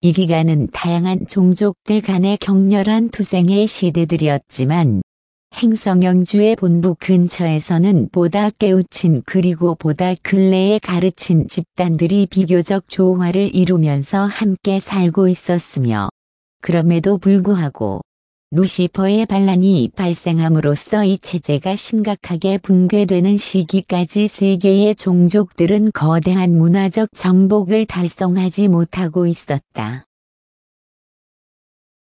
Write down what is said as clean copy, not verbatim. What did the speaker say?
이 기간은 다양한 종족들 간의 격렬한 투쟁의 시대들이었지만 행성영주의 본부 근처에서는 보다 깨우친 그리고 보다 근래에 가르친 집단들이 비교적 조화를 이루면서 함께 살고 있었으며 그럼에도 불구하고 루시퍼의 반란이 발생함으로써 이 체제가 심각하게 붕괴되는 시기까지 세계의 종족들은 거대한 문화적 정복을 달성하지 못하고 있었다.